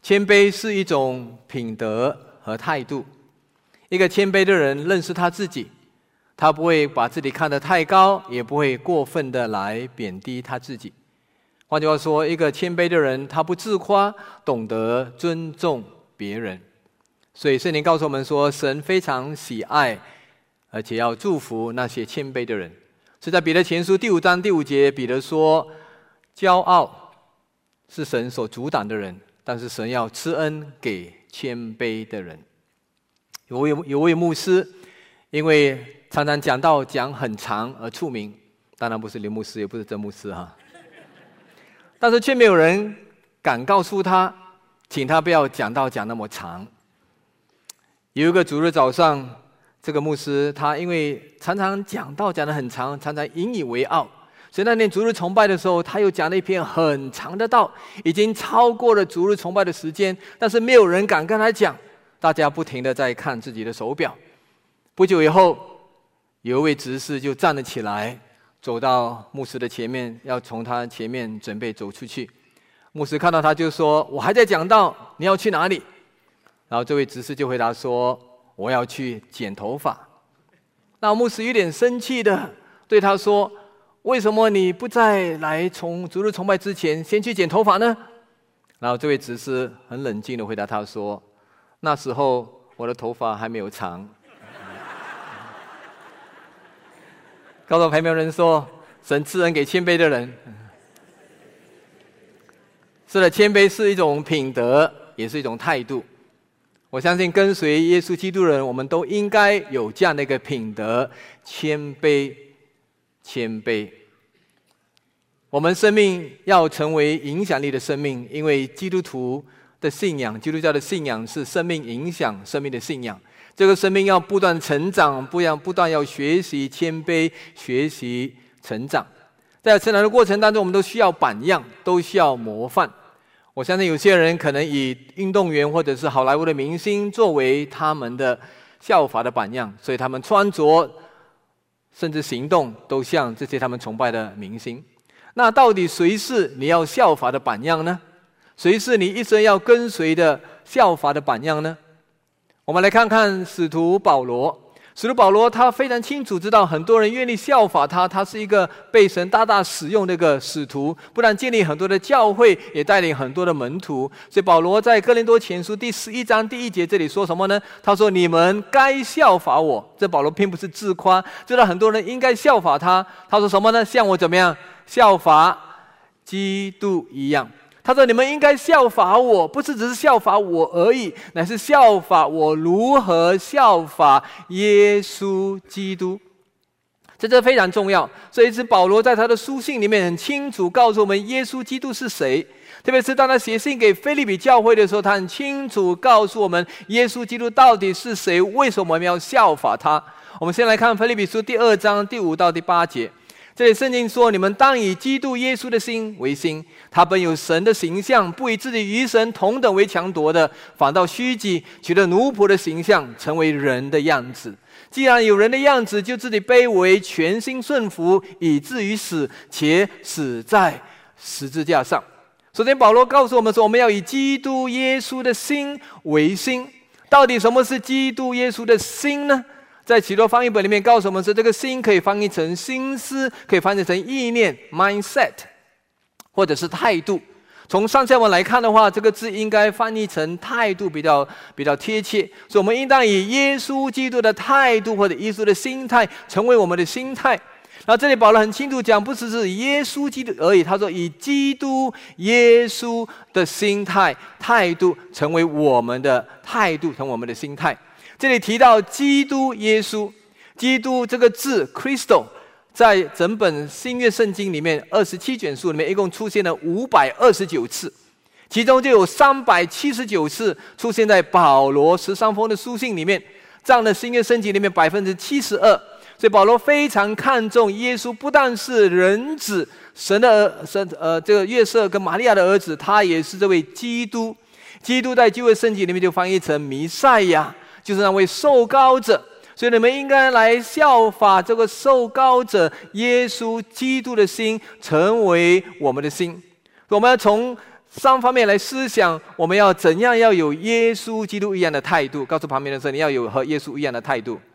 谦卑是一种品德和态度。一个谦卑的人认识他自己，他不会把自己看得太高，也不会过分的来贬低他自己。换句话说，一个谦卑的人，他不自夸，懂得尊重别人。所以圣经告诉我们说，神非常喜爱，而且要祝福那些谦卑的人。是在彼得前书第5章第5节，彼得说，骄傲是神所阻挡的人，但是神要赐恩给谦卑的人。有位牧师，因为常常讲道讲很长而出名，当然不是刘牧师，也不是曾牧师哈。但是却没有人敢告诉他，请他不要讲道讲那么长。有一个主日早上，这个牧师他因为常常讲道讲得很长，常常引以为傲，所以那天主日崇拜的时候，他又讲了一篇很长的道，已经超过了主日崇拜的时间，但是没有人敢跟他讲，大家不停地在看自己的手表。不久以后，有一位执事就站了起来，走到牧师的前面，要从他前面准备走出去。牧师看到他就说，我还在讲道，你要去哪里？然后这位执事就回答说，我要去剪头发。那牧师有点生气的对他说，为什么你不在来从主日崇拜之前先去剪头发呢？然后这位执事很冷静的回答他说，那时候我的头发还没有长。告诉旁边人说，神赐恩给谦卑的人。是的，谦卑是一种品德，也是一种态度。我相信跟随耶稣基督的人，我们都应该有这样的一个品德，谦卑。谦卑。我们生命要成为影响力的生命，因为基督徒的信仰，基督教的信仰是生命影响生命的信仰。这个生命要不断成长，不断要学习谦卑，学习成长。在成长的过程当中，我们都需要榜样，都需要模范。我相信有些人可能以运动员或者是好莱坞的明星作为他们的效法的榜样，所以他们穿着甚至行动都像这些他们崇拜的明星。那到底谁是你要效法的榜样呢？谁是你一生要跟随的效法的榜样呢？我们来看看使徒保罗。使徒保罗他非常清楚知道很多人愿意效法他，他是一个被神大大使用的一个使徒，不但建立很多的教会，也带领很多的门徒。所以保罗在哥林多前书第11章第1节这里说什么呢？他说，你们该效法我。这保罗并不是自夸，知道很多人应该效法他。他说什么呢？像我怎么样效法基督一样。他说，你们应该效法我，不是只是效法我而已，乃是效法我如何效法耶稣基督。这非常重要。所以是保罗在他的书信里面很清楚告诉我们耶稣基督是谁。特别是当他写信给腓立比教会的时候，他很清楚告诉我们耶稣基督到底是谁，为什么我们要效法他。我们先来看腓立比书第2章第5到第8节。这里圣经说，你们当以基督耶稣的心为心，他本有神的形象，不以自己与神同等为强夺的，反倒虚己，取了奴仆的形象，成为人的样子。既然有人的样子，就自己卑微，全心顺服，以至于死，且死在十字架上。首先保罗告诉我们说，我们要以基督耶稣的心为心。到底什么是基督耶稣的心呢？在许多翻译本里面告诉我们说，这个心可以翻译成心思，可以翻译成意念 mindset， 或者是态度。从上下文来看的话，这个字应该翻译成态度比较贴切。所以我们应当以耶稣基督的态度或者耶稣的心态成为我们的心态。然后这里保罗很清楚讲，不只是耶稣基督而已，他说以基督耶稣的心态态度成为我们的态度，成为我们的心态。这里提到基督耶稣，基督这个字 Christo 在整本新约圣经里面27卷书里面一共出现了529次，其中就有379次出现在保罗13封的书信里面，占了新约圣经里面72%。所以保罗非常看重耶稣，不但是人子，神的这个约瑟跟玛利亚的儿子，他也是这位基督。基督在旧约圣经里面就翻译成弥赛亚，就是那位受膏者。所以你们应该来效法这个受膏者耶稣基督的心，成为我们的心。我们要从 3方面来思想，我们要怎样要有耶稣基督一样的态度。告诉旁边的人，你要有和耶稣一样的态度。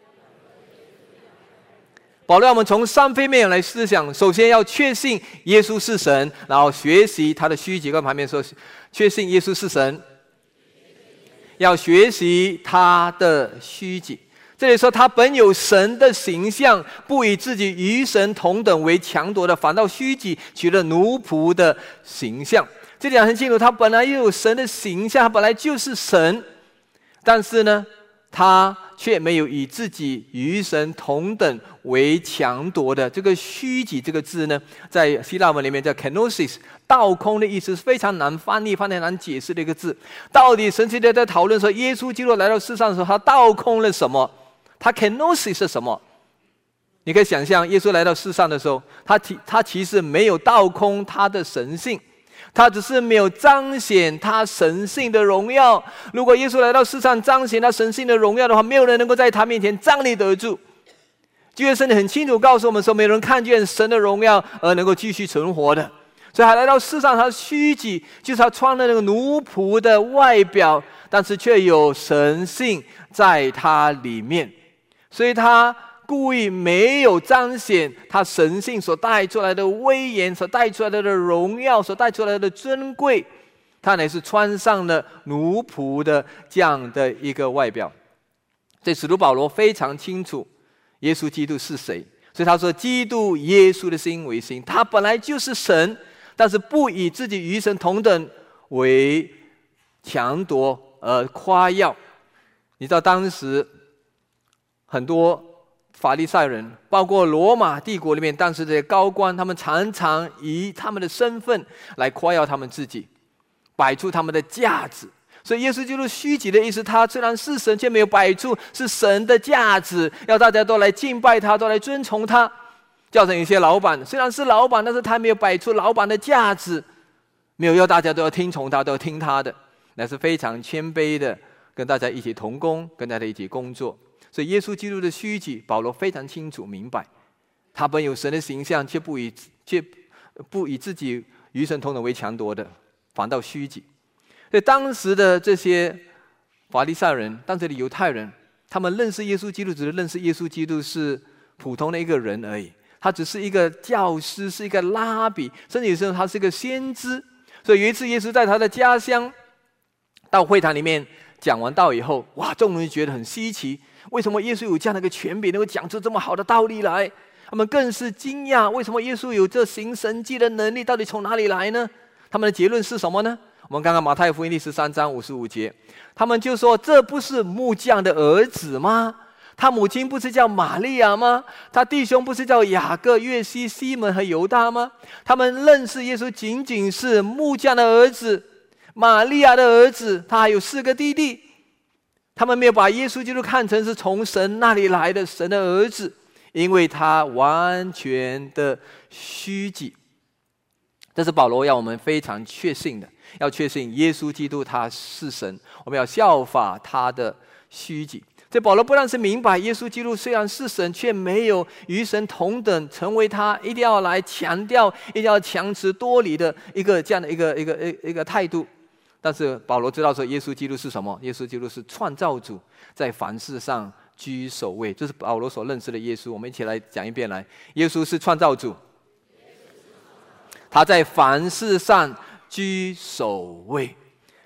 保罗让我们从3方面来思想，首先要确信耶稣是神，然后学习他的虚己。跟旁边说，确信耶稣是神，要学习他的虚己。这里说他本有神的形象，不以自己与神同等为强夺的，反倒虚己，取了奴仆的形象。这点很清楚，他本来又有神的形象，他本来就是神，但是呢，他却没有以自己与神同等为强夺的。这个虚己这个字呢，在希腊文里面叫 kenosis， 倒空的意思，是非常难翻译、非常难解释的一个字。到底神学家在讨论说，耶稣基督来到世上的时候，他倒空了什么？他 kenosis 是什么？你可以想象，耶稣来到世上的时候，他其实没有倒空他的神性，他只是没有彰显他神性的荣耀。如果耶稣来到世上彰显他神性的荣耀的话，没有人能够在他面前站立得住。旧约圣经很清楚告诉我们说，没有人看见神的荣耀而能够继续存活的。所以他来到世上，他虚己，就是他穿了那个奴仆的外表，但是却有神性在他里面。所以他故意没有彰显他神性所带出来的威严，所带出来的荣耀，所带出来的尊贵，他乃是穿上了奴仆的这样的一个外表。这使徒保罗非常清楚耶稣基督是谁，所以他说基督耶稣的心为心，他本来就是神，但是不以自己与神同等为强夺而夸耀。你知道当时很多法利赛人，包括罗马帝国里面当时这些高官，他们常常以他们的身份来夸耀他们自己，摆出他们的价值。所以耶稣基督虚己的意思，他虽然是神，却没有摆出是神的价值，要大家都来敬拜他，都来尊崇他。叫成一些老板，虽然是老板，但是他没有摆出老板的价值，没有要大家都要听从他，都要听他的，那是非常谦卑的，跟大家一起同工，跟大家一起工作。所以耶稣基督的虚己，保罗非常清楚明白，他本有神的形象，却不以自己与神同等为强夺的，反倒虚己。所以当时的这些法利赛人，当时的犹太人，他们认识耶稣基督，只是认识耶稣基督是普通的一个人而已，他只是一个教师，是一个拉比，甚至有时候他是一个先知。所以有一次耶稣在他的家乡到会堂里面讲完道以后，哇，众人觉得很稀奇，为什么耶稣有这样的一个权柄，能够讲出这么好的道理来？他们更是惊讶，为什么耶稣有这行神迹的能力，到底从哪里来呢？他们的结论是什么呢？我们看看马太福音第13章55节，他们就说，这不是木匠的儿子吗？他母亲不是叫玛利亚吗？他弟兄不是叫雅各、约西、西门和犹大吗？他们认识耶稣仅仅是木匠的儿子，玛利亚的儿子，他还有4个弟弟。他们没有把耶稣基督看成是从神那里来的神的儿子，因为他完全的虚己。这是保罗要我们非常确信的，要确信耶稣基督他是神，我们要效法他的虚己。所以保罗不但是明白耶稣基督虽然是神，却没有与神同等，成为他一定要来强调，一定要强词夺理的一个这样的一个态度。但是保罗知道说，耶稣基督是什么？耶稣基督是创造主，在凡事上居首位。这是保罗所认识的耶稣。我们一起来讲一遍来，耶稣是创造主，他在凡事上居首位。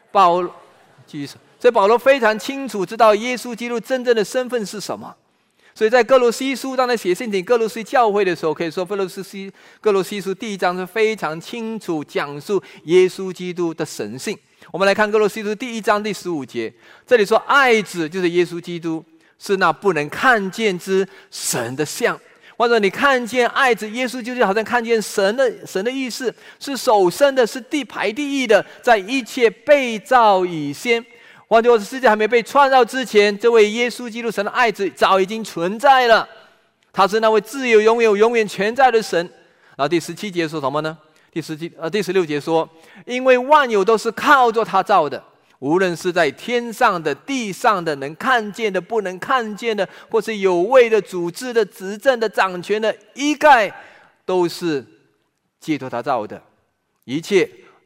所以保罗非常清楚知道耶稣基督真正的身份是什么。所以在哥罗西书当他写信给哥罗西教会的时候，可以说哥罗西书第1章是非常清楚讲述耶稣基督的神性。我们来看哥罗西书第1章第15节，这里说爱子就是耶稣基督，是那不能看见之神的像。或者你看见爱子耶稣，就好像看见神的意思，是首生的，是排第一的，在一切被造以先。换句话说，世界还没被创造之前，这位耶稣基督神的爱子早已经存在了，他是那位自有永有永远全在的神。然后第17节说什么呢？第16节说，因为万有都是靠着他造的，无论是在天上的、地上的，能看见的、不能看见的，或是有位的、主治的、执政的、掌权的，一概都是借着他造的，一切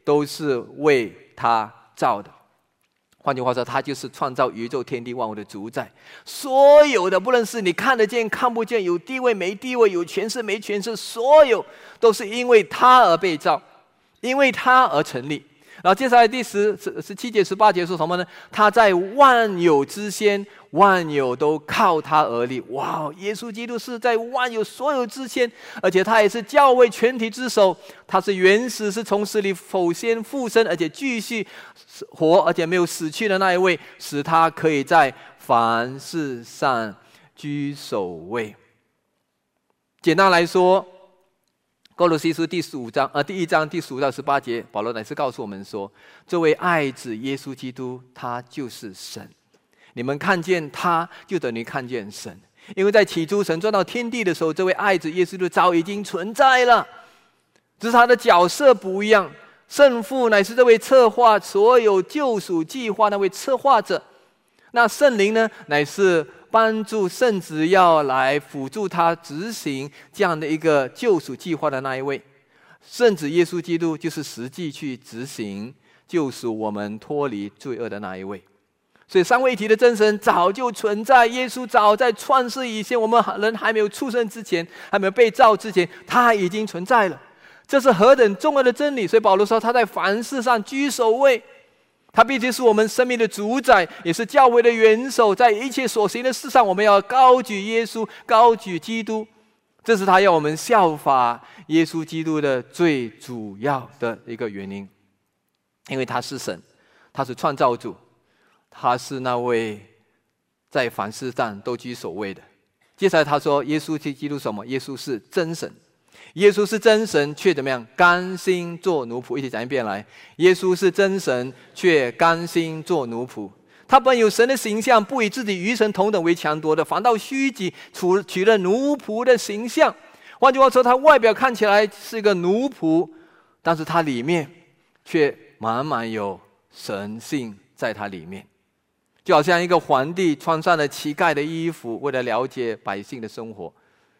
都是为他造的。换句话说，他就是创造宇宙天地万物的主宰。所有的，不论是你看得见看不见，有地位没地位，有权势没权势，所有都是因为他而被造，因为他而成立。然后接下来第17节18节说什么呢？他在万有之先，万有都靠他而立。哇，耶稣基督是在万有所有之先，而且他也是教会全体之首。他是原始，是从死里首先复生，而且继续活，而且没有死去的那一位，使他可以在凡事上居首位。简单来说，哥罗西书第1章第15到18节，保罗乃是告诉我们说，这位爱子耶稣基督，他就是神。你们看见他，就等于看见神。因为在起初神创造天地的时候，这位爱子耶稣基督早已经存在了，只是他的角色不一样。圣父乃是这位策划所有救赎计划那位策划者，那圣灵呢，乃是帮助圣子要来辅助他执行这样的一个救赎计划的那一位。圣子耶稣基督就是实际去执行救赎我们脱离罪恶的那一位。所以三位一体的真神早就存在，耶稣早在创世以前，我们人还没有出生之前，还没有被造之前，他已经存在了。这是何等重要的真理！所以保罗说，他在凡事上居首位，他必须是我们生命的主宰，也是教会的元首。在一切所行的事上，我们要高举耶稣，高举基督。这是他要我们效法耶稣基督的最主要的一个原因。因为他是神，他是创造主，他是那位在凡事上都居首位的。接下来他说，耶稣基督什么？耶稣是真神。耶稣是真神，却怎么样？甘心做奴仆。一起讲一遍来。耶稣是真神，却甘心做奴仆。他本有神的形象，不以自己与神同等为强夺的，反倒虚己，取了奴仆的形象。换句话说，他外表看起来是一个奴仆，但是他里面却满满有神性在他里面。就好像一个皇帝穿上了乞丐的衣服，为了了解百姓的生活。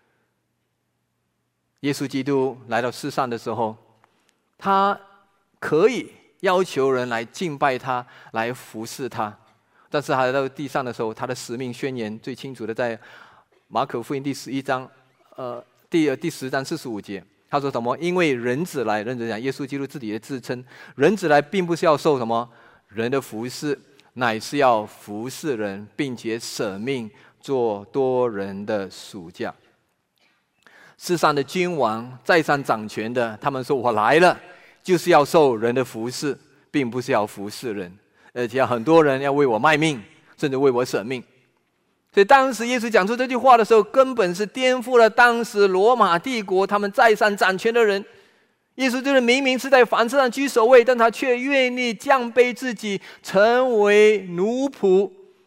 耶稣基督来到世上的时候，他可以要求人来敬拜他，来服侍他。但是他来到地上的时候，他的使命宣言最清楚的在马可福音第11章第10章45节，他说什么？因为人子来，认真讲，耶稣基督自己的自称，人子来并不是要受什么人的服侍，乃是要服侍人，并且舍命做多人的赎价。世上的君王在上掌权的，他们说我来了就是要受人的服侍，并不是要服侍人，而且很多人要为我卖命，甚至为我舍命。所以当时耶稣讲出这句话的时候，根本是颠覆了当时罗马帝国他们在上掌权的人。耶稣就是明明是在凡事上居首位，但他却愿意降卑自己，成为奴仆，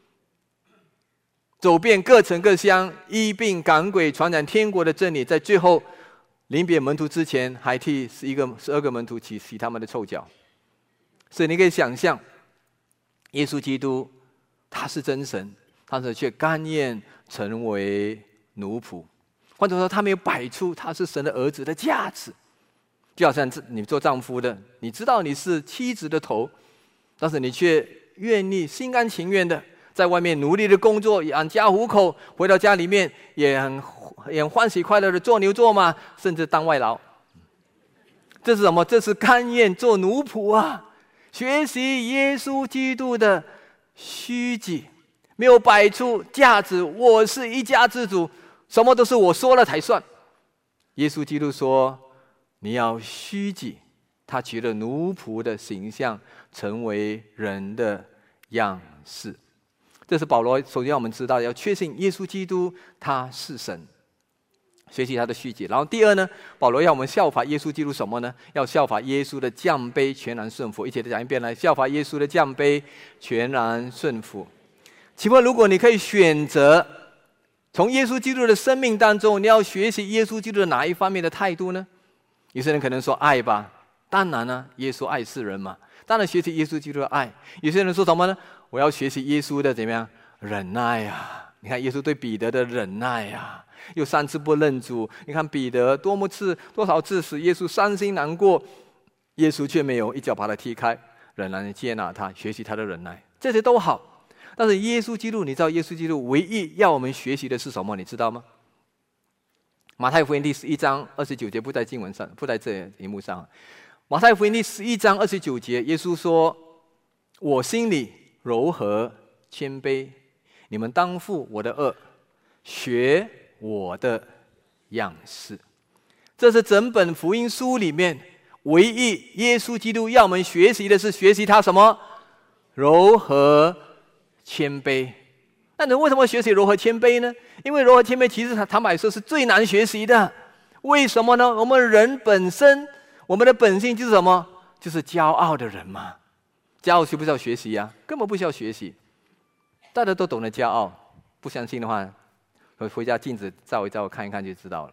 走遍各城各乡，医病赶鬼，传讲天国的真理。在最后临别门徒之前，还替12个门徒洗他们的臭脚。所以你可以想象，耶稣基督他是真神，但是却甘愿成为奴仆。换句话说，他没有摆出他是神的儿子的价值。就好像你做丈夫的，你知道你是妻子的头，但是你却愿意心甘情愿的在外面努力的工作，养家糊口，回到家里面也很欢喜快乐的做牛做马，甚至当外劳。这是什么？这是甘愿做奴仆啊！学习耶稣基督的虚己，没有摆出价值，我是一家之主，什么都是我说了才算。耶稣基督说，你要虚己，他取了奴仆的形象，成为人的样式。这是保罗首先让我们知道，要确信耶稣基督他是神，学习他的虚己。然后第二呢，保罗要我们效法耶稣基督什么呢？要效法耶稣的降卑全然顺服。一起再讲一遍来，效法耶稣的降卑全然顺服。请问，如果你可以选择从耶稣基督的生命当中，你要学习耶稣基督的哪一方面的态度呢？有些人可能说爱吧，当然呢，耶稣爱世人嘛，当然学习耶稣基督的爱。有些人说什么呢？我要学习耶稣的怎么样忍耐啊！你看耶稣对彼得的忍耐啊，又3次不认主。你看彼得多少次使耶稣伤心难过。 耶稣却没有一脚把他踢开，仍然接纳他，学习他的忍耐，这些都好。但是耶稣基督，你知道耶稣基督唯一要我们学习的是什么？你知道吗？马太福音第11章29节，不在经文上，不在这荧幕上。马太福音第11章29节，耶稣说：“我心里柔和谦卑，你们当负我的恶，学我的样式。”这是整本福音书里面唯一耶稣基督要我们学习的是学习他什么？柔和谦卑。那你为什么学习柔和谦卑呢？因为柔和谦卑其实坦白说是最难学习的。为什么呢？我们人本身，我们的本性就是什么？就是骄傲的人嘛。骄傲需不需要学习呀？根本不需要学习，大家都懂得骄傲。不相信的话，回家镜子照一照，看一看就知道了。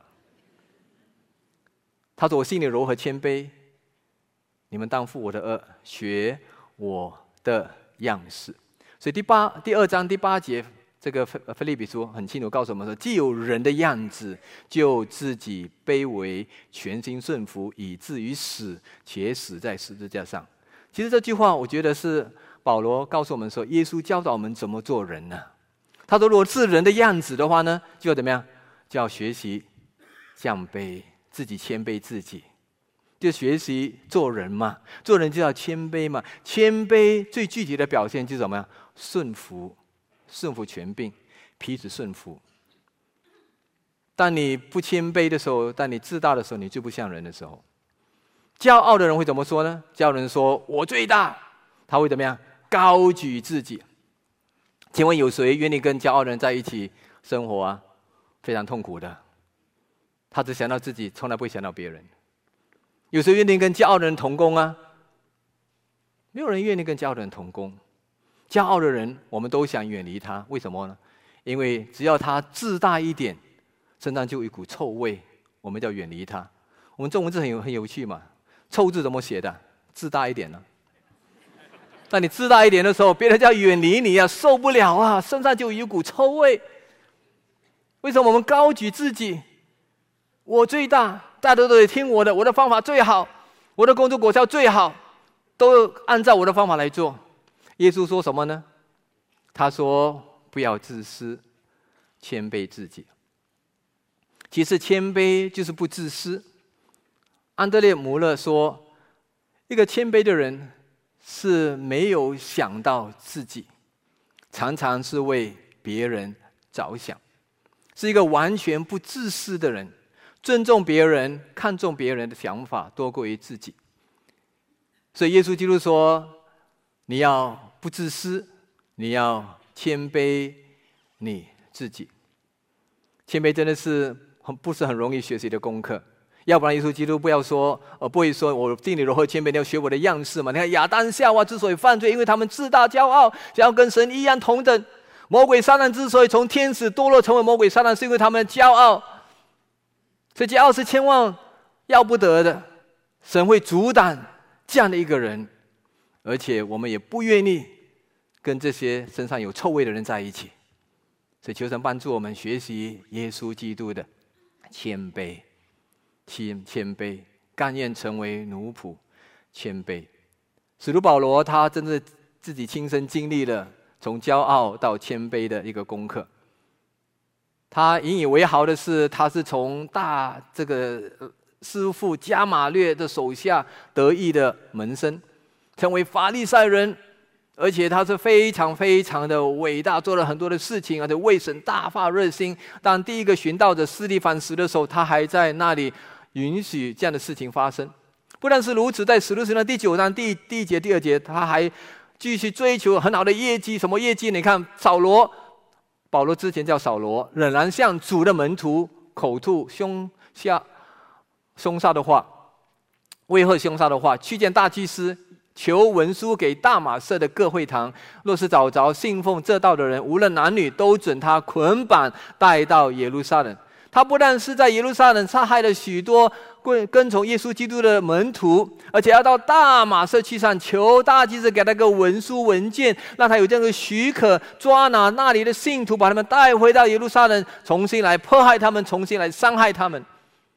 他说：“我心里柔和谦卑，你们当负我的恶，学我的样式。”所以第二章第8节，这个腓立比书很清楚告诉我们说：“既有人的样子，就自己卑微，全心顺服，以至于死，且死在十字架上。”其实这句话，我觉得是保罗告诉我们说，耶稣教导我们怎么做人呢？他说：“如果是人的样子的话呢，就要怎么样？就要学习降卑，自己谦卑自己。”就学习做人嘛，做人就要谦卑嘛。谦卑最具体的表现就是什么呀？顺服，顺服权柄，彼此顺服。当你不谦卑的时候，当你自大的时候，你最不像人的时候。骄傲的人会怎么说呢？骄傲的人说：“我最大。”他会怎么样？高举自己。请问有谁愿意跟骄傲的人在一起生活啊？非常痛苦的。他只想到自己，从来不会想到别人。有谁愿意跟骄傲的人同工啊？没有人愿意跟骄傲的人同工。骄傲的人，我们都想远离他，为什么呢？因为只要他自大一点，身上就有一股臭味，我们就要远离他。我们中文字很有趣嘛，臭字怎么写的？自大一点呢？当你自大一点的时候，别人就要远离你啊，受不了啊，身上就有一股臭味。为什么我们高举自己？我最大，大家都得听我的，我的方法最好，我的工作果效最好，都按照我的方法来做。耶稣说什么呢？他说：“不要自私，谦卑自己。”其实谦卑就是不自私。安德烈·穆勒说，一个谦卑的人是没有想到自己，常常是为别人着想，是一个完全不自私的人，尊重别人，看重别人的想法多过于自己。所以耶稣基督说，你要不自私，你要谦卑你自己。谦卑真的是不是很容易学习的功课。要不然耶稣基督不会说我心里柔和谦卑，你要学我的样式嘛。你看亚当夏娃之所以犯罪，因为他们自大骄傲，想要跟神一样同等。魔鬼撒旦之所以从天使堕落成为魔鬼撒旦，是因为他们骄傲。所以骄傲是千万要不得的，神会阻挡这样的一个人，而且我们也不愿意跟这些身上有臭味的人在一起。所以求神帮助我们学习耶稣基督的谦卑，谦卑，甘愿成为奴仆，谦卑。使徒保罗他真的自己亲身经历了从骄傲到谦卑的一个功课。他引以为豪的是，他是从这个师傅加马略的手下得意的门生，成为法利赛人，而且他是非常非常的伟大，做了很多的事情，而且为神大发热心。当第一个寻道者司提反死的时候，他还在那里允许这样的事情发生。不但是如此，在使徒行传第9章第1节、第2节，他还继续追求很好的业绩。什么业绩？你看保罗之前叫扫罗，仍然向主的门徒口吐凶杀的话，威吓凶杀的话，去见大祭司，求文书给大马色的各会堂，若是找着信奉这道的人，无论男女，都准他捆绑带到耶路撒冷。他不但是在耶路撒冷杀害了许多跟从耶稣基督的门徒，而且要到大马色去上，求大祭司给他个文书文件，让他有这样的许可，抓拿那里的信徒，把他们带回到耶路撒冷，重新来迫害他们，重新来伤害他们。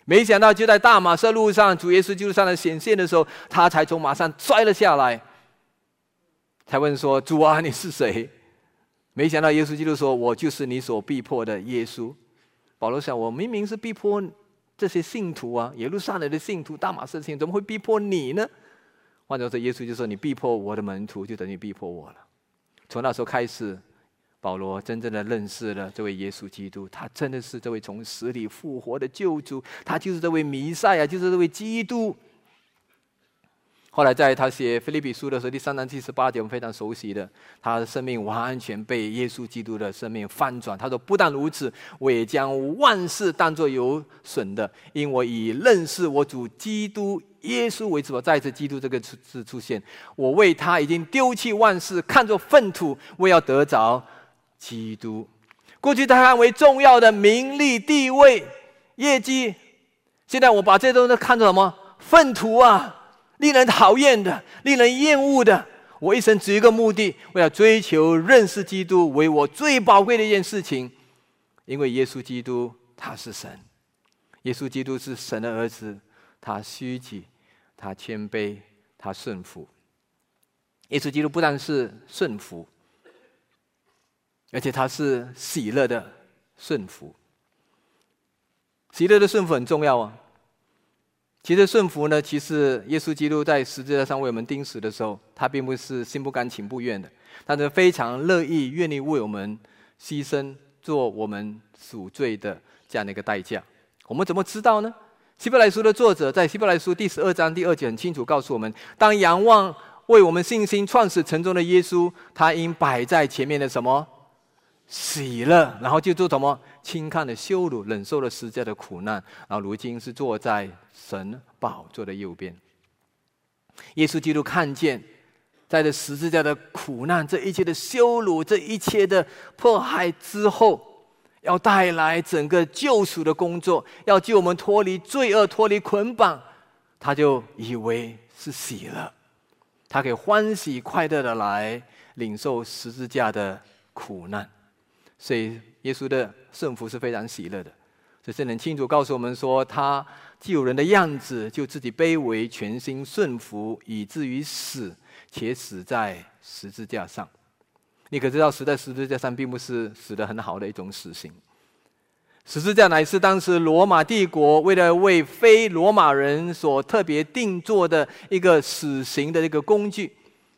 没想到就在大马色路上，主耶稣基督向他显现的时候，他才从马上摔了下来，才问说：主啊，你是谁？没想到耶稣基督说：我就是你所逼迫的耶稣。保罗想，我明明是逼迫这些信徒啊，耶路撒冷的信徒，大马色的信徒，怎么会逼迫你呢？换句话说，耶稣就说：你逼迫我的门徒，就等于逼迫我了。从那时候开始，保罗真正的认识了这位耶稣基督，他真的是这位从死里复活的救主，他就是这位弥赛亚，就是这位基督。后来在他写腓立比书的时候，第3章第18节我们非常熟悉的，他的生命完全被耶稣基督的生命翻转。他说：不但如此，我也将万事当作有损的，因我以认识我主基督耶稣为主。再一次基督这个字出现，我为他已经丢弃万事，看作粪土，为要得着基督。过去他看为重要的名利、地位、业绩，现在我把这些东西看作什么？粪土啊！令人讨厌的，令人厌恶的。我一生只有一个目的，为了追求认识基督，为我最宝贵的一件事情。因为耶稣基督他是神，耶稣基督是神的儿子，他虚己，他谦卑，他顺服。耶稣基督不但是顺服，而且他是喜乐的顺服。喜乐的顺服很重要啊。其实顺服呢，其实耶稣基督在十字架上为我们钉死的时候，他并不是心不甘情不愿的，他是非常乐意愿意为我们牺牲，做我们赎罪的这样的一个代价。我们怎么知道呢？希伯来书的作者在希伯来书第12章第2节很清楚告诉我们，当仰望为我们信心创始成终的耶稣，他因摆在前面的什么喜乐，然后就做什么轻看的羞辱，忍受了十字架的苦难，然后如今是坐在神宝座的右边。耶稣基督看见在这十字架的苦难，这一切的羞辱，这一切的迫害之后，要带来整个救赎的工作，要救我们脱离罪恶，脱离捆绑，他就以为是喜乐，他可以欢喜快乐的来领受十字架的苦难。所以耶稣的顺服是非常喜乐的。所以圣经清楚告诉我们说，他既有人的样子，就自己卑微，全心顺服，以至于死，且死在十字架上。你可知道死在十字架上并不是死得很好的一种死刑。十字架乃是当时罗马帝国为了为非罗马人所特别定做的一个死刑的一个工具，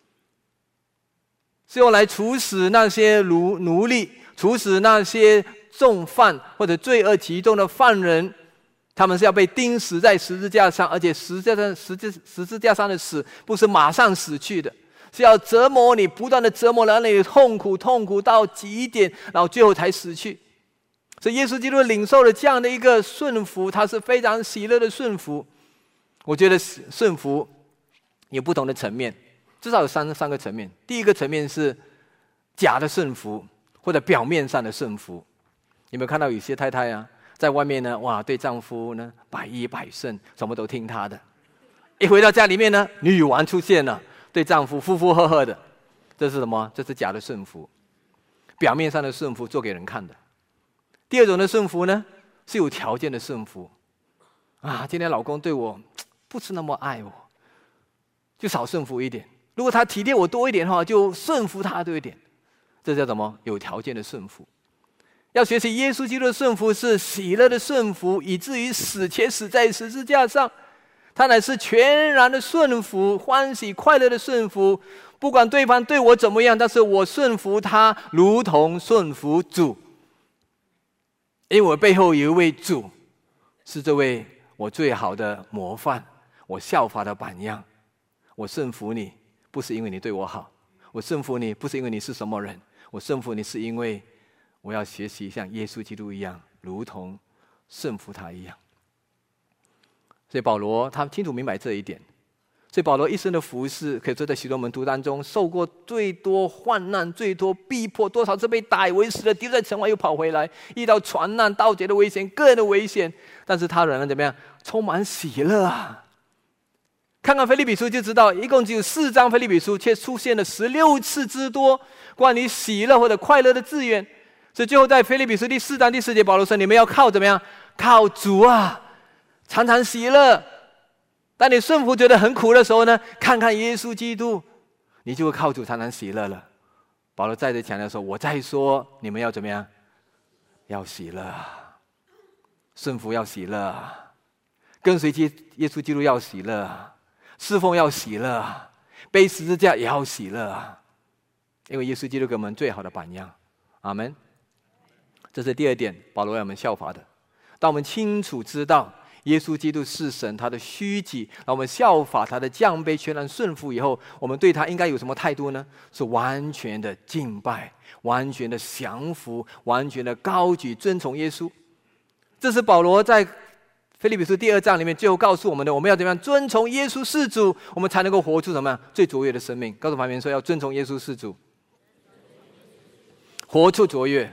是用来处死那些奴隶，处死那些重犯或者罪恶极重的犯人。他们是要被钉死在十字架上，而且十字架上的死不是马上死去的，是要折磨你，不断的折磨，让你痛苦到极点，然后最后才死去。所以耶稣基督领受了这样的一个顺服，他是非常喜乐的顺服。我觉得顺服有不同的层面，至少有三个层面。第一个层面是假的顺服，或者表面上的顺服。有没有看到有些太太啊，在外面呢，哇，对丈夫呢百依百顺，什么都听他的。一回到家里面呢，女王出现了，对丈夫呼呼喝喝的。这是什么？这是假的顺服，表面上的顺服，做给人看的。第二种的顺服呢，是有条件的顺服。啊，今天老公对我不是那么爱我，就少顺服一点。如果他体贴我多一点的话，就顺服他多一点。这叫什么？有条件的顺服。要学习耶稣基督的顺服是喜乐的顺服，以至于死，且死在十字架上。他乃是全然的顺服，欢喜快乐的顺服。不管对方对我怎么样，但是我顺服他，如同顺服主。因为我背后有一位主，是这位我最好的模范，我效法的榜样。我顺服你，不是因为你对我好，我顺服你不是因为你是什么人，我顺服你是因为我要学习像耶稣基督一样，如同顺服他一样。所以保罗他清楚明白这一点。所以保罗一生的服事，可以说在许多门徒当中受过最多患难，最多逼迫，多少次被打以为死的，丢在城外又跑回来，遇到船难盗劫的危险，个人的危险，但是他仍然怎么样？充满喜乐啊！看看腓立比书就知道，一共只有4章腓立比书，却出现了16次之多关于喜乐或者快乐的字眼。所以最后在腓立比书第4章第10节，保罗说：“你们要靠怎么样？靠主啊！ 常常喜乐。当你顺服觉得很苦的时候呢，看看耶稣基督，你就会靠主常常喜乐了。保罗再次强调说，我再说你们要怎么样？要喜乐，顺服要喜乐，跟随耶稣基督要喜乐，侍奉要喜乐，背十字架也要喜乐，因为耶稣基督给我们最好的榜样。阿们。这是第二点，保罗要我们效法的。当我们清楚知道耶稣基督是神，他的虚己，当我们效法他的降卑全然顺服以后，我们对他应该有什么态度呢？是完全的敬拜，完全的降服，完全的高举尊崇耶稣。这是保罗在腓立比书第2章里面最后告诉我们的，我们要怎么样尊崇耶稣是主，我们才能够活出什么样最卓越的生命。告诉旁边说，要尊崇耶稣是主，活出卓越。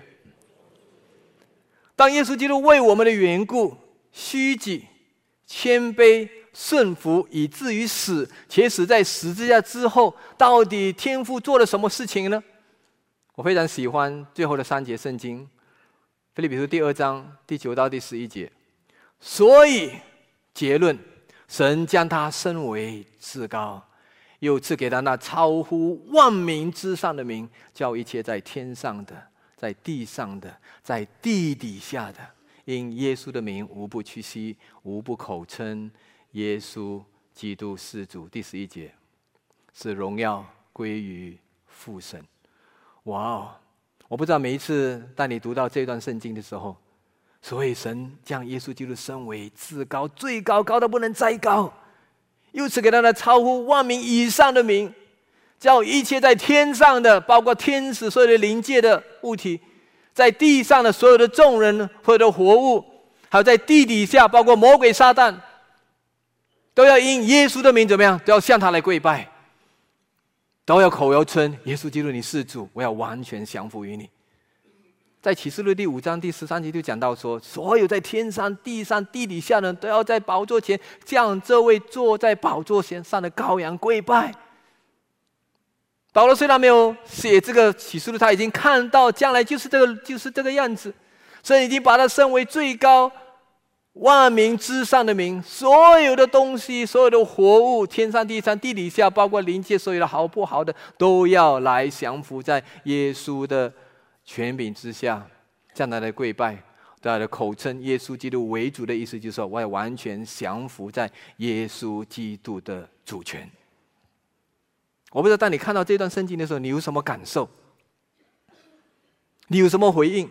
当耶稣基督为我们的缘故虚己、谦卑、顺服，以至于死，且死在十字架之后，到底天父做了什么事情呢？我非常喜欢最后的3节圣经，腓立比书第2章第9到第11节。所以结论，神将他升为至高，又赐给他那超乎万民之上的名，叫一切在天上的，在地上的，在地底下的，因耶稣的名无不屈膝，无不口称耶稣基督是主。第11节，使荣耀归于父神。哇哦！我不知道每一次当你读到这段圣经的时候，所以神将耶稣基督升为至高，最高，高到不能再高，又赐给他那超乎万民以上的名，叫一切在天上的，包括天使所有的灵界的物体，在地上的所有的众人，所有的活物，还有在地底下包括魔鬼撒旦，都要因耶稣的名怎么样？都要向他来跪拜，都要口要称耶稣基督你是主，我要完全降服于你。在启示录第5章第13节就讲到说，所有在天上、地上、地底下的人都要在宝座前向这位坐在宝座前上的羔羊跪拜。保罗虽然没有写这个启示录，他已经看到将来就是这个样子，神已经把他升为最高万民之上的名，所有的东西，所有的活物，天上地上地底下，包括灵界所有的好不好的，都要来降服在耶稣的权柄之下，向他的跪拜，他的口称耶稣基督为主的意思，就是说我要完全降服在耶稣基督的主权。我不知道当你看到这段圣经的时候，你有什么感受？你有什么回应？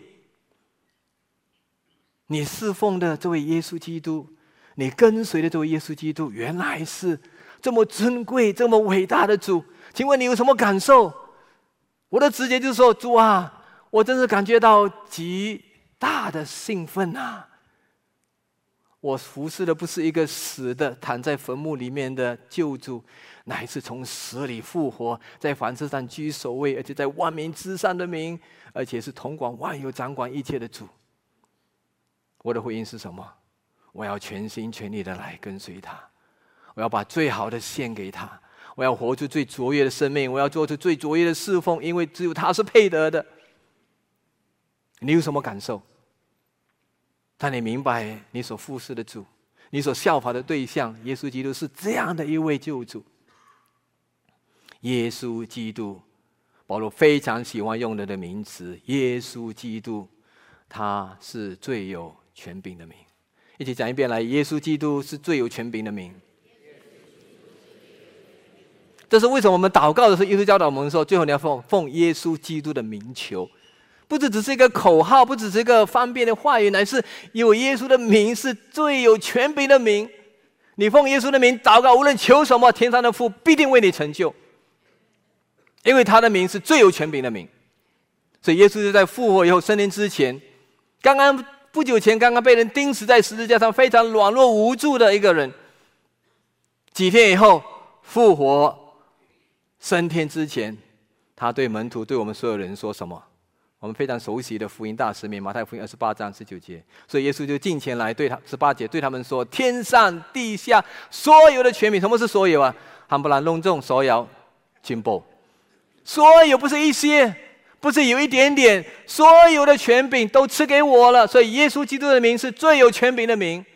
你侍奉的这位耶稣基督，你跟随的这位耶稣基督，原来是这么尊贵、这么伟大的主。请问你有什么感受？我的直觉就是说，主啊，我真是感觉到极大的兴奋啊！我服侍的不是一个死的躺在坟墓里面的救主，乃是从死里复活，在凡事上居首位，而且在万民之上的名，而且是统管万有、掌管一切的主。我的回应是什么？我要全心全力的来跟随他，我要把最好的献给他，我要活出最卓越的生命，我要做出最卓越的侍奉，因为只有他是配得的。你有什么感受？当你明白你所服侍的主，你所效法的对象耶稣基督是这样的一位救主。耶稣基督，保罗非常喜欢用的名词，耶稣基督，他是最有权柄的名。一起讲一遍来，耶稣基督是最有权柄的名。这是为什么我们祷告的时候，耶稣教导我们说，最后你要奉耶稣基督的名求。不只是一个口号，不只是一个方便的话语，乃是有耶稣的名是最有权柄的名。你奉耶稣的名祷告，无论求什么，天上的父必定为你成就，因为他的名是最有权柄的名。所以耶稣就在复活以后升天之前，不久前刚刚被人钉死在十字架上，非常软弱无助的一个人，几天以后复活升天之前，他对门徒，对我们所有人说什么？我们非常熟悉的福音大使命，马太福音28章19节。所以耶稣就近前来对他18节对他们说：天上地下所有的权柄。什么是所有啊？汉不兰隆重所有全部，所有不是一些，不是有一点点，所有的权柄都赐给我了。所以耶稣基督的名是最有权柄的名。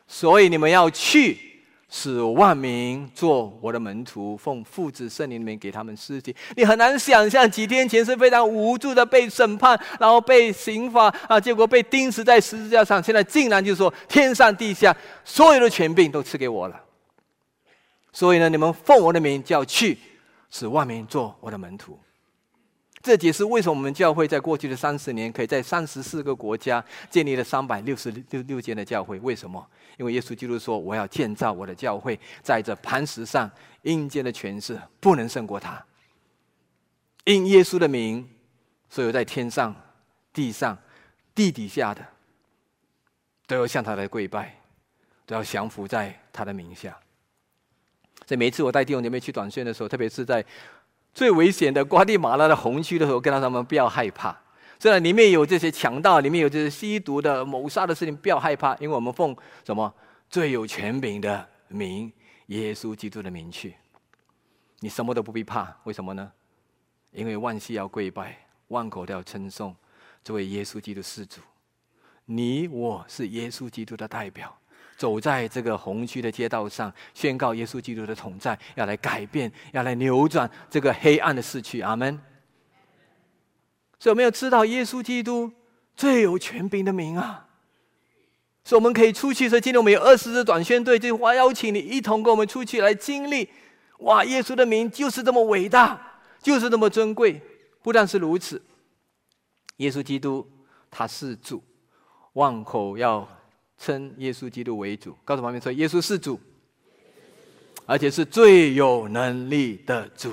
所以你们要去，使万民做我的门徒，奉父子圣灵的名给他们施洗。你很难想象，几天前是非常无助的被审判，然后被刑罚结果被钉死在十字架上，现在竟然就说天上地下所有的权柄都赐给我了。所以呢，你们奉我的名就要去，使万民做我的门徒。这解释为什么我们教会在过去的30年可以在34个国家建立了366间的教会。为什么？因为耶稣基督说，我要建造我的教会，在这磐石上，阴间的权势不能胜过他。因耶稣的名，所有在天上地上地底下的都要向他来跪拜，都要降服在他的名下。所以每一次我带弟兄姐妹去短宣的时候，特别是在最危险的瓜地马拉的红区的时候，跟他们不要害怕。虽然里面有这些强盗，里面有这些吸毒的、谋杀的事情，不要害怕，因为我们奉什么最有权柄的名，耶稣基督的名去，你什么都不必怕。为什么呢？因为万膝要跪拜，万口都要称颂这位耶稣基督是主。你我是耶稣基督的代表，走在这个红区的街道上，宣告耶稣基督的同在，要来改变，要来扭转这个黑暗的逝去。阿们。所以我们要知道耶稣基督最有权柄的名啊，所以我们可以出去。所以今天我们有20支短宣队，就邀请你一同跟我们出去来经历。哇，耶稣的名就是这么伟大，就是这么尊贵。不但是如此，耶稣基督他是主，万口要称耶稣基督为主。告诉旁边说，耶稣是主，而且是最有能力的主。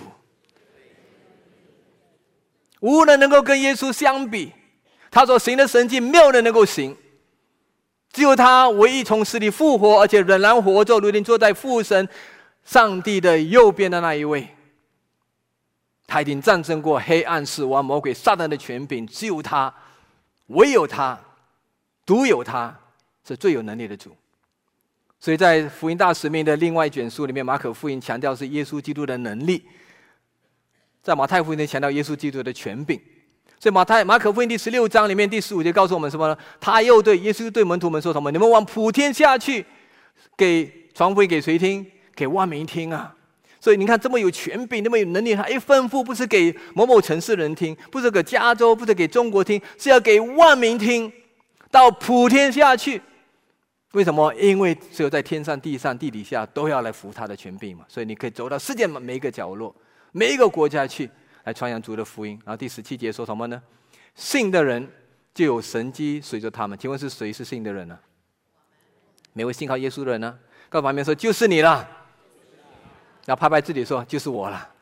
无人能够跟耶稣相比，他所行的神迹没有人能够行，只有他唯一从死里复活，而且仍然活着，如今坐在父神上帝的右边的那一位。他已经战胜过黑暗、死亡、魔鬼、撒旦的权柄，只有他，唯有他，独有他是最有能力的主。所以在福音大使命的另外一卷书里面，马可福音强调是耶稣基督的能力，在马太福音强调耶稣基督的权柄。所以马可福音第16章里面第15节告诉我们什么呢？他又对耶稣对门徒们说什么？你们往普天下去，传福音给谁听？给万民听啊！所以你看，这么有权柄，那么有能力，他一吩咐不是给某某城市人听，不是给加州，不是给中国听，是要给万民听，到普天下去。为什么？因为只有在天上、地上、地底下都要来服他的权柄嘛。所以你可以走到世界每一个角落，每一个国家去，来传扬主的福音。然后第17节说什么呢？信的人就有神迹随着他们。请问是谁是信的人呢？每位信靠耶稣的人呢？告诉旁边说，就是你了。然后拍拍自己说，就是我了。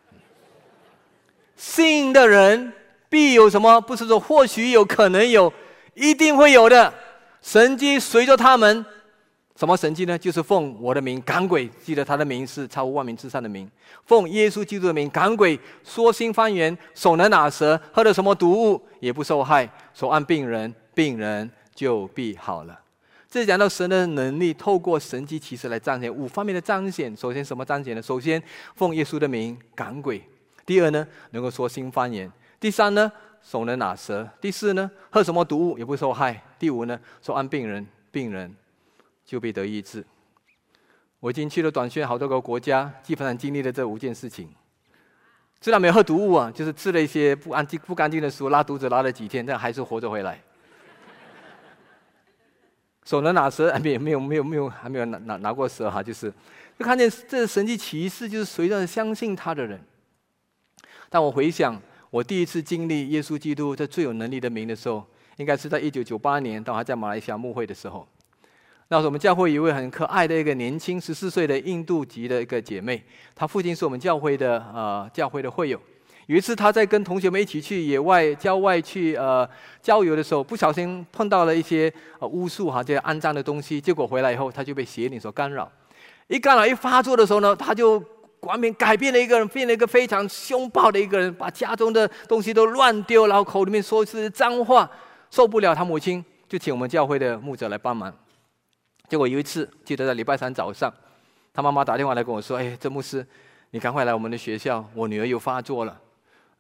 信的人必有什么？不是说或许有，可能有，一定会有的神迹随着他们。什么神迹呢？就是奉我的名赶鬼，记得他的名是超乎万名之上的名。奉耶稣基督的名赶鬼，说新方言，手能拿蛇，喝了什么毒物也不受害，手按病人，病人就必好了。这是讲到神的能力，透过神迹奇事来彰显5方面的彰显。首先什么彰显呢？首先奉耶稣的名赶鬼。第二呢，能够说新方言。第三呢，手能拿蛇。第四呢，喝什么毒物也不受害。第五呢，手按病人，病人就必得医治。我已经去了短宣好多个国家，基本上经历了这5件事情。虽然没有喝毒物啊，就是吃了一些不干净的食物，拉肚子拉了几天，但还是活着回来。手能拿蛇，没有，还没有拿过蛇哈，就看见这神迹奇事，就是随着相信他的人。但我回想我第一次经历耶稣基督这最有能力的名的时候，应该是在1998年，当我还在马来西亚牧会的时候。那时候我们教会有一位很可爱的一个年轻14岁的印度籍的一个姐妹，她父亲是我们教会的会友。有一次她在跟同学们一起去郊外去郊游的时候，不小心碰到了一些巫术这些肮脏的东西，结果回来以后她就被邪灵所干扰。一发作的时候呢，她就完全改变了一个人，变了一个非常凶暴的一个人，把家中的东西都乱丢，然后口里面说是脏话。受不了，她母亲就请我们教会的牧者来帮忙。结果有一次，记得在礼拜3早上，她妈妈打电话来跟我说：“这牧师，你赶快来我们的学校，我女儿又发作了。”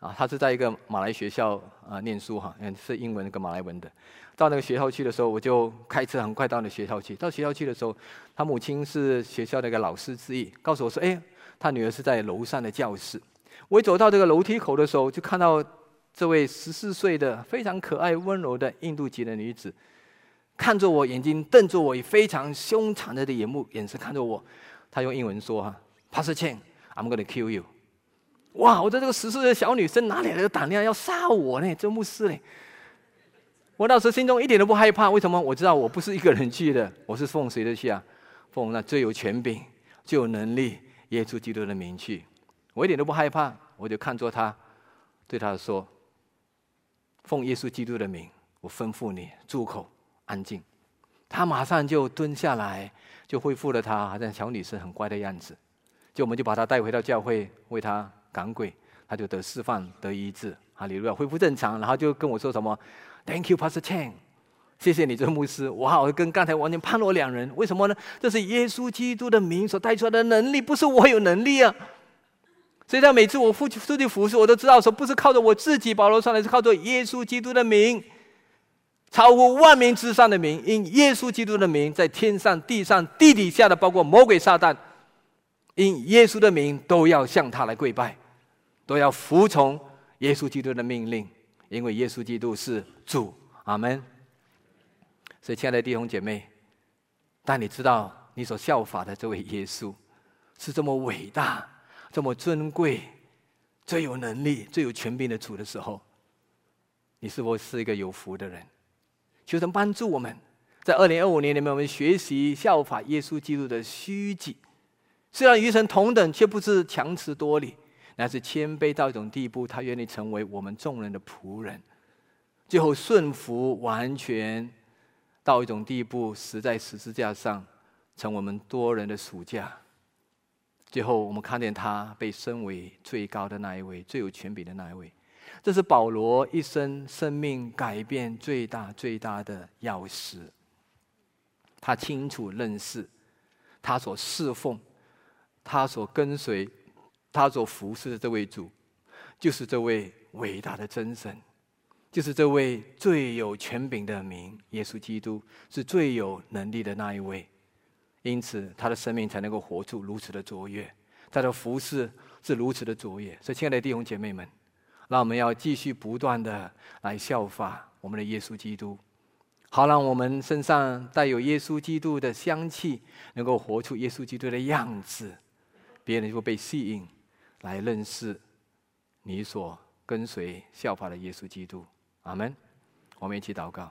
他是在一个马来学校念书哈，是英文跟马来文的。到那个学校去的时候，我就开车很快到那个学校去。到学校去的时候，他母亲是学校的一个老师之一，告诉我说：“他女儿是在楼上的教室。”我一走到这个楼梯口的时候，就看到这位14岁的非常可爱温柔的印度籍的女子，看着我，眼睛瞪着我，以非常凶残的眼神看着我。她用英文说：“Pastor Cheng, I'm going to kill you。”哇！我的这个14岁的小女生哪里来的胆量要杀我呢？这牧师呢？我当时心中一点都不害怕，为什么？我知道我不是一个人去的，我是奉谁的去啊？奉那最有权柄、最有能力耶稣基督的名去。我一点都不害怕，我就看着他，对他说：“奉耶稣基督的名，我吩咐你住口，安静。”他马上就蹲下来，就恢复了他好像小女生很乖的样子。我们就把他带回到教会，为他赶鬼，他就得释放、得医治，哈利路亚，恢复正常。然后就跟我说什么 ：“Thank you, Pastor Cheng， 谢谢你，这牧师。”哇，我跟刚才完全判若两人。为什么呢？这是耶稣基督的名所带出来的能力，不是我有能力啊。所以，每次我出去服侍，我都知道说，不是靠着我自己保罗上来，是靠着耶稣基督的名，超乎万名之上的名，因耶稣基督的名，在天上、地上、地底下的，包括魔鬼撒旦，因耶稣的名都要向他来跪拜，都要服从耶稣基督的命令，因为耶稣基督是主。阿们。所以，亲爱的弟兄姐妹，当你知道你所效法的这位耶稣是这么伟大、这么尊贵、最有能力、最有权柄的主的时候，你是否是一个有福的人？求神帮助我们，在2025年里面，我们学习效法耶稣基督的虚己。虽然与神同等，却不是强词夺理，乃是谦卑到一种地步，他愿意成为我们众人的仆人，最后顺服完全到一种地步，死在十字架上，成我们多人的赎价。最后我们看见他被升为最高的那一位，最有权柄的那一位。这是保罗一生生命改变最大最大的钥匙。他清楚认识他所侍奉、他所跟随、他所服侍的这位主，就是这位伟大的真神，就是这位最有权柄的名，耶稣基督是最有能力的那一位。因此他的生命才能够活出如此的卓越，他的服事是如此的卓越。所以亲爱的弟兄姐妹们，让我们要继续不断的来效法我们的耶稣基督，好让我们身上带有耶稣基督的香气，能够活出耶稣基督的样子，别人就会被吸引来认识你所跟随效法的耶稣基督。阿们。我们一起祷告。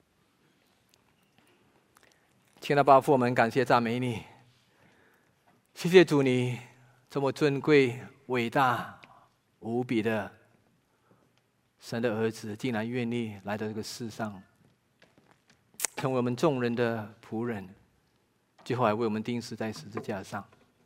亲爱的爸父，我们感谢赞美你，谢谢主，你这么尊贵、伟大、无比的神的儿子，竟然愿意来到这个世上，成为我们众人的仆人，最后还为我们钉死在十字架上。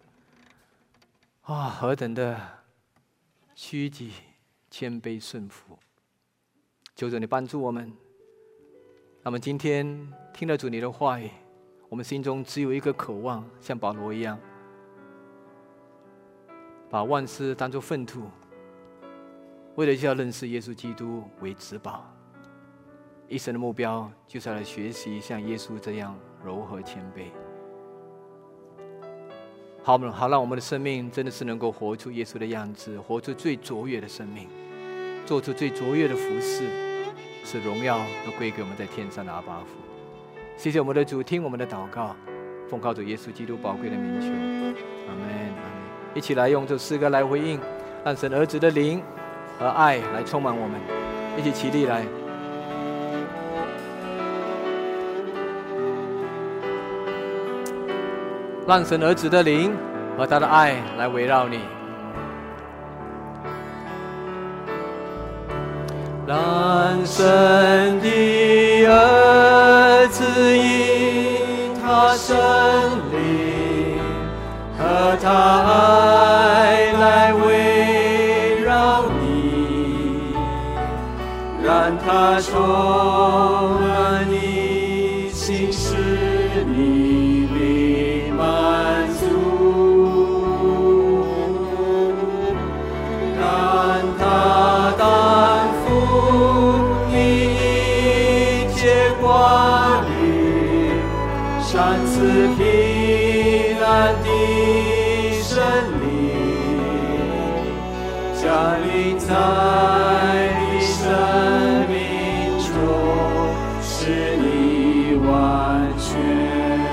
何等的虚己、谦卑、顺服！求主你帮助我们，那么今天听了主你的话语，我们心中只有一个渴望，像保罗一样，把万事当作粪土，为了要认识耶稣基督为至宝。一生的目标就是要来学习像耶稣这样柔和谦卑。好让我们的生命真的是能够活出耶稣的样子，活出最卓越的生命，做出最卓越的服事，使荣耀都归给我们在天上的阿爸父。谢谢我们的主，听我们的祷告，奉靠主耶稣基督宝贵的名求，阿们，阿们。一起来用这诗歌来回应，让神儿子的灵和爱来充满我们。一起起立来，让神儿子的灵和他的爱来围绕你。让神的儿子以他生灵和他爱来围绕你，让他充满你心，使你灵满足，让他赏赐平安的神灵，降临在你生命中，使你完全。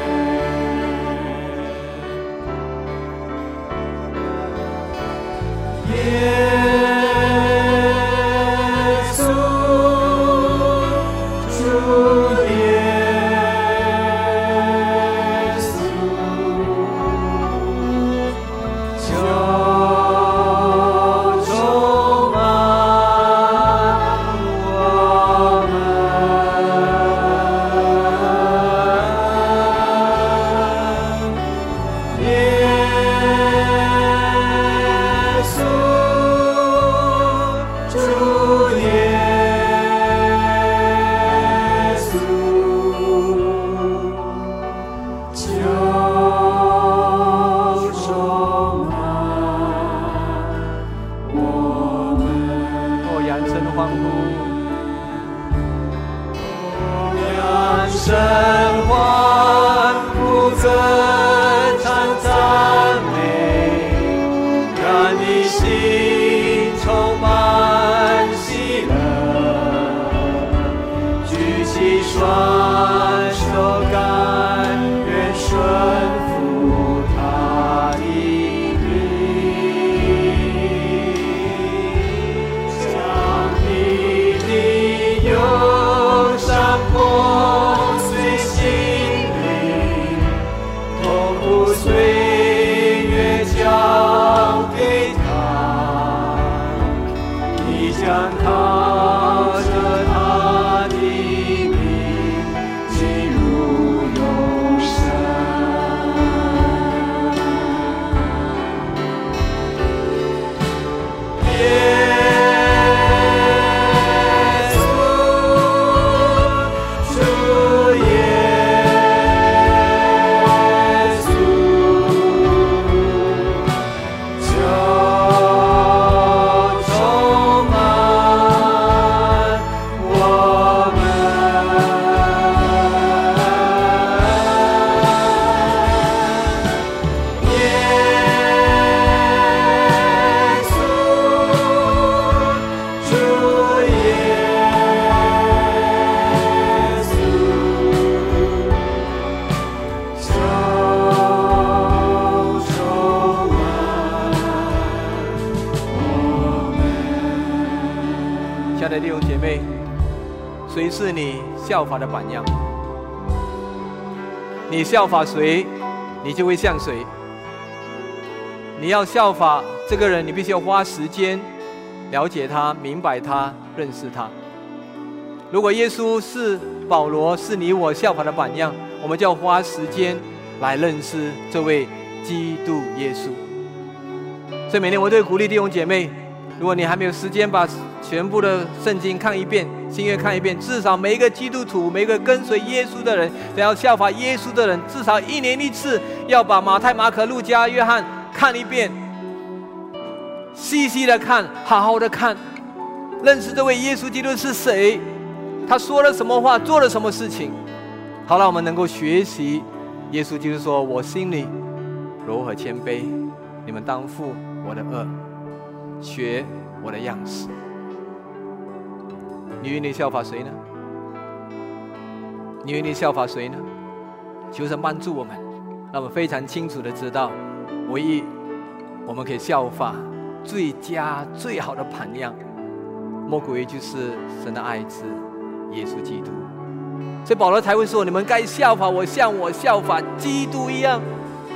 谁是你效法的榜样？你效法谁，你就会像谁。你要效法这个人，你必须要花时间了解他、明白他、认识他。如果耶稣是保罗，是你我效法的榜样，我们就要花时间来认识这位基督耶稣。所以每年我都会鼓励弟兄姐妹，如果你还没有时间把全部的圣经看一遍，新约看一遍，至少每一个基督徒，每一个跟随耶稣的人，想要效法耶稣的人，至少1年1次要把马太、马可、路加、约翰看一遍，细细的看，好好的看，认识这位耶稣基督是谁，他说了什么话，做了什么事情。好了，我们能够学习耶稣基督说：“我心里柔和谦卑，你们当负我的恶，学我的样式。”你愿意效法谁呢？你愿意效法谁呢？求神帮助我们，让我们非常清楚的知道，唯一我们可以效法最佳最好的榜样，莫过于就是神的爱子耶稣基督。所以保罗才会说：“你们该效法我，像我效法基督一样。”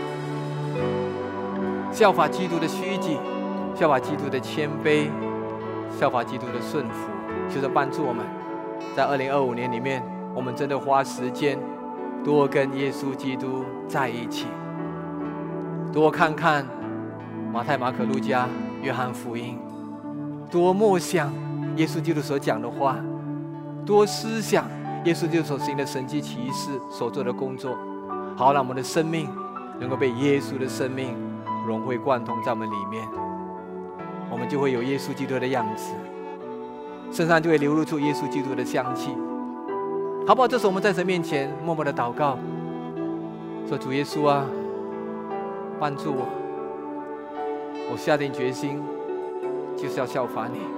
效法基督的虚己，效法基督的谦卑，效法基督的顺服。求神帮助我们，在2025年里面，我们真的花时间多跟耶稣基督在一起，多看看马太、马可、路加、约翰福音，多默想耶稣基督所讲的话，多思想耶稣基督所行的神迹奇事所做的工作，好让我们的生命能够被耶稣的生命融会贯通在我们里面，我们就会有耶稣基督的样子，身上就会流露出耶稣基督的香气，好不好？这时候我们在神面前默默的祷告， 说主耶稣啊，帮助我，我下定决心就是要效法你，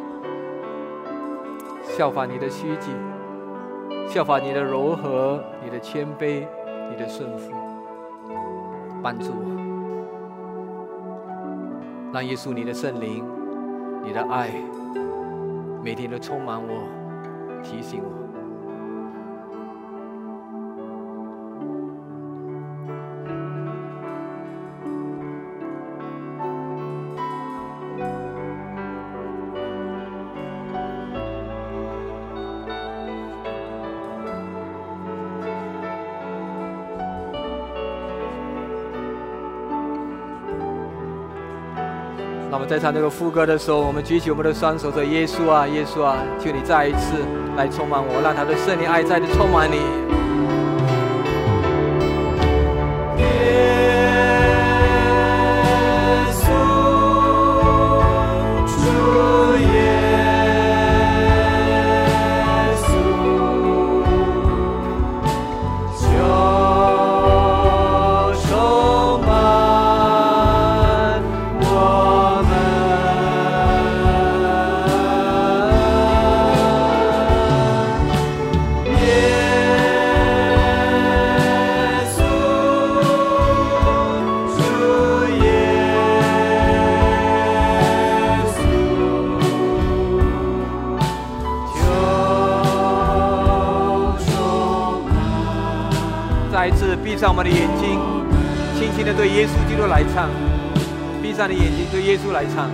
效法你的虚己，效法你的柔和，你的谦卑，你的顺服，帮助我，让耶稣你的圣灵，你的爱每天都充满我，提醒我。那我们在唱这个副歌的时候，我们举起我们的双手说：耶稣啊，耶稣啊，求你再一次来充满我，让他的圣灵爱再次充满你。再一次闭上我们的眼睛，轻轻地对耶稣基督来唱。闭上你眼睛，对耶稣来唱。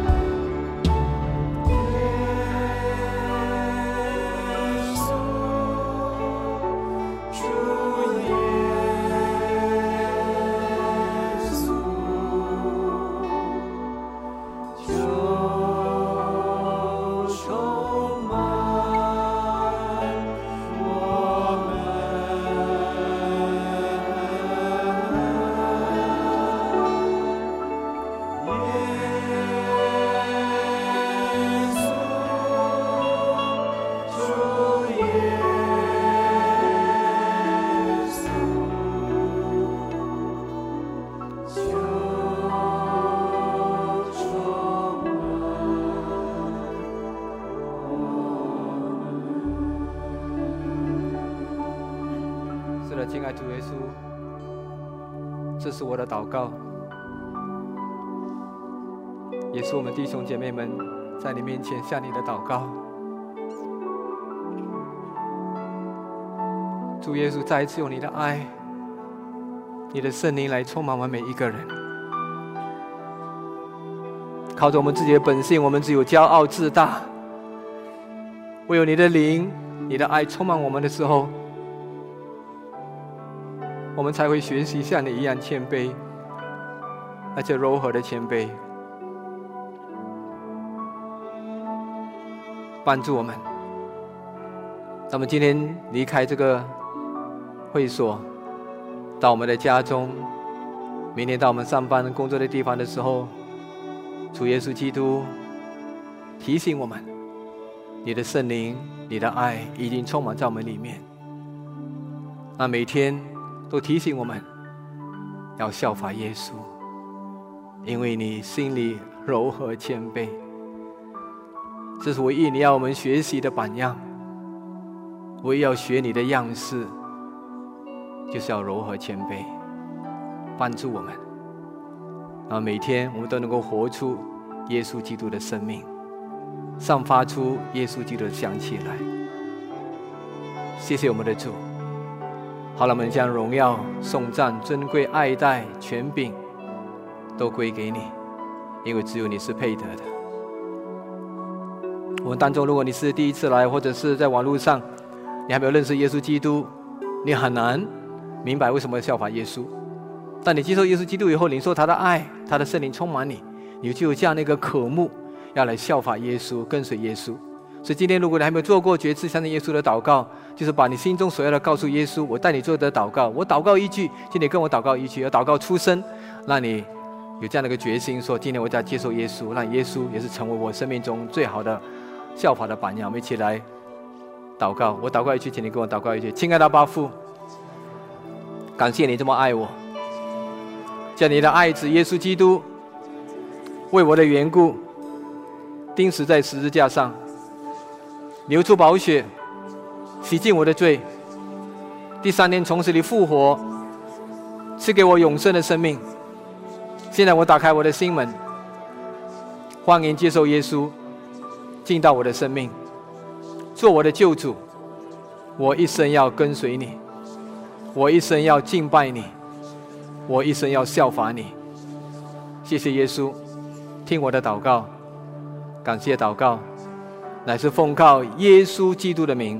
亲爱的主耶稣，这是我的祷告，也是我们弟兄姐妹们在你面前向你的祷告。主耶稣，再一次用你的爱，你的圣灵来充满我们每一个人。靠着我们自己的本性，我们只有骄傲自大，唯有你的灵，你的爱充满我们的时候，我们才会学习像你一样谦卑，而且柔和的谦卑。帮助我们，让我们今天离开这个会所，到我们的家中，明天到我们上班工作的地方的时候，主耶稣基督提醒我们，你的圣灵，你的爱已经充满在我们里面。那每天都提醒我们要效法耶稣，因为你心里柔和谦卑，这是唯一你要我们学习的榜样。唯一要学你的样式，就是要柔和谦卑，帮助我们，然后每天我们都能够活出耶稣基督的生命，散发出耶稣基督的香气来。谢谢我们的主。好了，我们将荣耀、颂赞、尊贵、爱戴、权柄都归给你，因为只有你是配得的。我们当中，如果你是第一次来，或者是在网络上你还没有认识耶稣基督，你很难明白为什么要效法耶稣。但你接受耶稣基督以后，领受他的爱，他的圣灵充满你，你就有这样的一个渴慕，要来效法耶稣，跟随耶稣。所以今天如果你还没有做过决志相信耶稣的祷告，就是把你心中所要的告诉耶稣，我带你做的祷告，我祷告一句，今天跟我祷告一句，要祷告出声，让你有这样的一个决心，说今天我在接受耶稣，让耶稣也是成为我生命中最好的效法的榜样。我们一起来祷告，我祷告一句，请你跟我祷告一句。亲爱的阿爸父， 感谢你这么爱我，叫你的爱子耶稣基督为我的缘故钉死在十字架上，流出宝血，洗净我的罪，第3天从死里复活，赐给我永生的生命。现在我打开我的心门，欢迎接受耶稣进到我的生命，做我的救主。我一生要跟随你，我一生要敬拜你，我一生要效法你。谢谢耶稣，听我的祷告，感谢祷告乃是奉靠耶稣基督的名。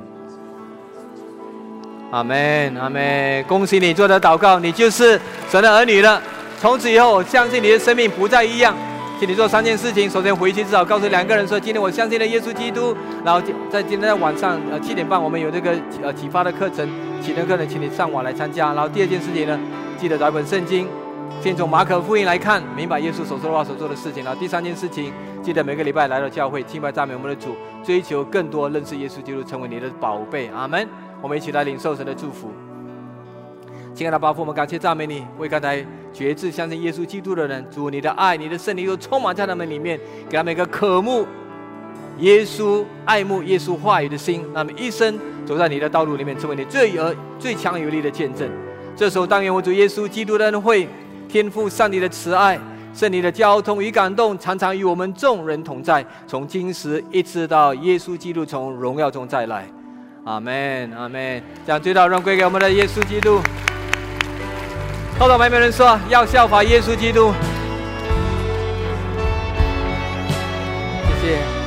阿们，阿们。恭喜你做的祷告，你就是神的儿女了。从此以后，我相信你的生命不再一样。请你做3件事情。首先回去至少告诉2个人说，今天我相信了耶稣基督。然后在今天的晚上7点半，我们有这个启发的课程，启能课程，请你上网来参加。然后第2件事情呢，记得找一本圣经，先从马可福音来看，明白耶稣所说的话、所做的事情。然后第3件事情，记得每个礼拜来到教会敬拜赞美我们的主，追求更多认识耶稣基督，成为你的宝贝。阿们。我们一起来领受神的祝福。亲爱的爸父，我们感谢赞美你，为刚才决志相信耶稣基督的人，主，你的爱、你的圣灵都充满在他们里面，给他们一个渴慕耶稣、爱慕耶稣话语的心，让他们一生走在你的道路里面，成为你最强有力的见证。这时候，但愿我主耶稣基督的恩惠、天父上帝的慈爱、圣灵的交通与感动，常常与我们众人同在，从今时一直到耶稣基督从荣耀中再来。阿们，阿们。将最大荣归给我们的耶稣基督。后头没有人说要效法耶稣基督。谢谢。